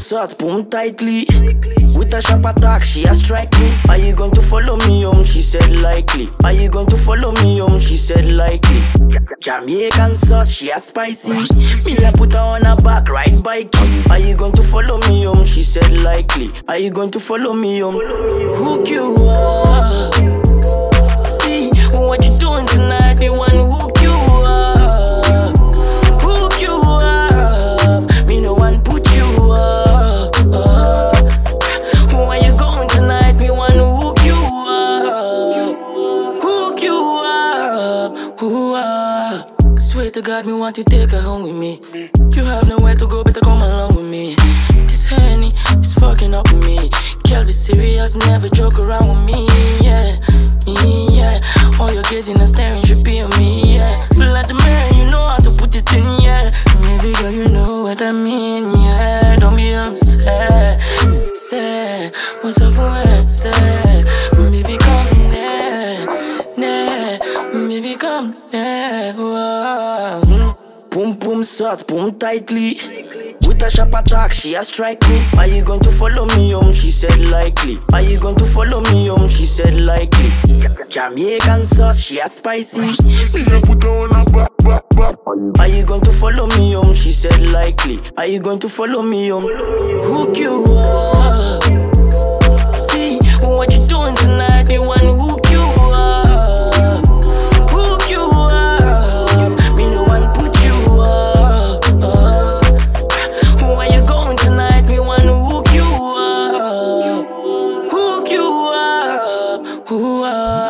sauce, boom tightly. With a sharp attack, she a strike me. Are you going to follow me home? She said likely. Are you going to follow me home? She said likely. Jamaican sauce, she a spicy. Me a put her on her back, ride bike. Are you going to follow me home? She said likely. Are you going to follow me home? Hook you up. See what you doing tonight? They want to hook you up. Hook you up. Me no one put you up. Where you going tonight? Me want to hook you up. Hook you up. Ooh, swear to God, me want to take her home with me. You have nowhere to go, better come along with me. This Henny is fucking up with me. Girl, be serious, never joke around with me, yeah. All your gazing and staring should be on me, yeah. Feel like the man, you know how to put it in, yeah. Maybe girl, you know what I mean, yeah. Don't be upset, sad. What's up for it, sad? Maybe come near, maybe come near. Boom, boom, sauce, boom tightly. With a sharp attack, she a strike me. Are you going to follow me home? She said likely. Are you going to follow me home? She said likely. Jamaican sauce, she a spicy. Me a put her on her back. Are you going to follow me home? She said likely. Are you going to follow me home? Hook you up. See what you doing tonight? They want to hook you up. Hook you up. Me no one put you up. Where you going tonight? Me want to hook you up. Hook you up. Ooh,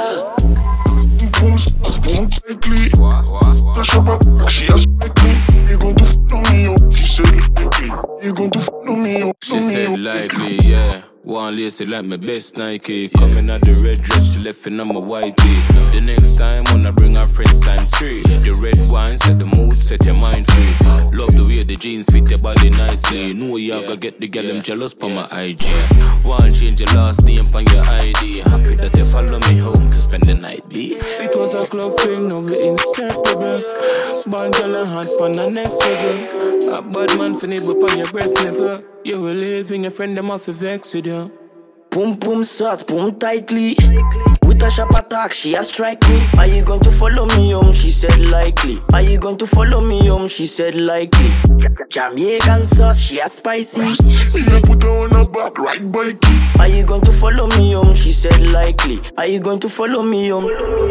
she has like me. You going to follow me up? She said likely. You going to follow me up? She said likely, yeah. One lacy like my best Nike. Coming out the red dress, she left in on my white tee. The next time wanna bring her friends times 3. The red wine set the mood, set your mind free. Love the way the jeans fit your body nicely. You know you gotta get the girl them jealous for my IG. One change your last name on your ID. Happy that you follow me home to spend the night, B. It was a club thing, now we inseparable. Band girl and hot on the next level. A bad man finna whip on your breast nipple. You will live in your friend, them off the vex with you. boom, boom, sauce, boom tightly. With a sharp attack, she a strike me. Are you going to follow me home? She said likely. Are you going to follow me home? She said likely. Jamaican sauce, she a spicy. Me a put her on her back, ride bike. Are you going to follow me home? She said likely. Are you going to follow me home?